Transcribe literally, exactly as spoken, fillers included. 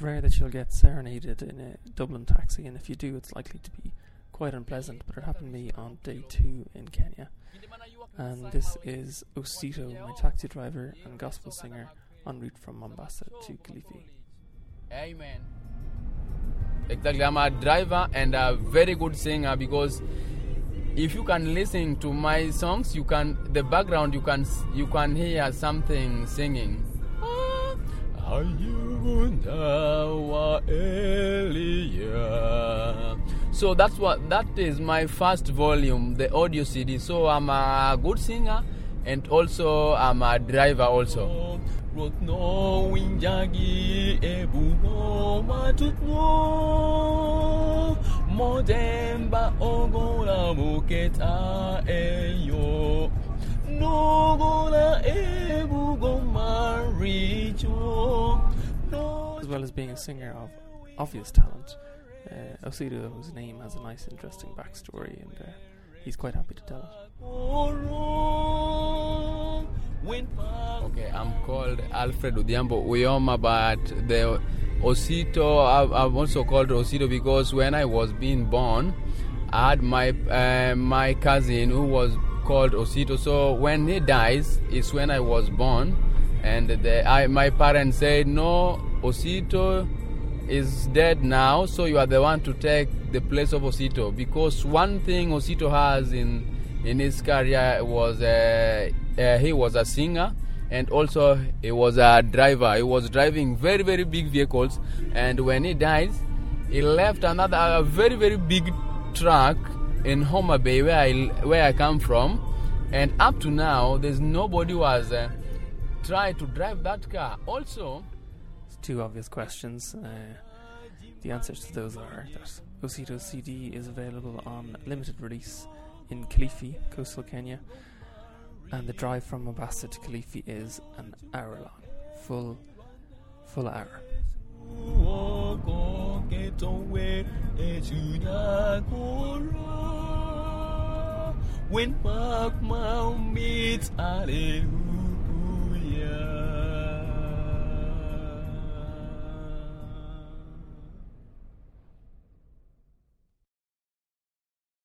rare that you'll get serenaded in a Dublin taxi, and if you do, it's likely to be quite unpleasant, but it happened to me on day two in Kenya. And this is Osito, my taxi driver and gospel singer, en route from Mombasa to Kilifi. Amen. Exactly, I'm a driver and a very good singer, because if you can listen to my songs, you can the background you can you can hear something singing. So that's what that is my first volume, the audio C D. So I'm a good singer and also I'm a driver also. As well as being a singer of obvious talent, uh, Osito's name has a nice, interesting backstory, and uh, he's quite happy to tell it. Okay, I'm called Alfred Odhiambo Uyoma, but the Osito, I'm also called Osito because when I was being born, I had my uh, my cousin who was called Osito. So when he dies, it's when I was born, and the, I, my parents said, no, Osito is dead now, so you are the one to take the place of Osito, because one thing Osito has in in his career was uh, uh, he was a singer, and also he was a driver. He was driving very very big vehicles, and when he died, he left another a very very big truck in Homa Bay, where I where I come from, and up to now there's nobody who has uh, tried to drive that car. Also, two obvious questions. Uh, the answers to those are that Osito's C D is available on limited release in Kilifi, coastal Kenya, and the drive from Mombasa to Kilifi is an hour long, full, full hour. When Park Mount meets Hallelujah.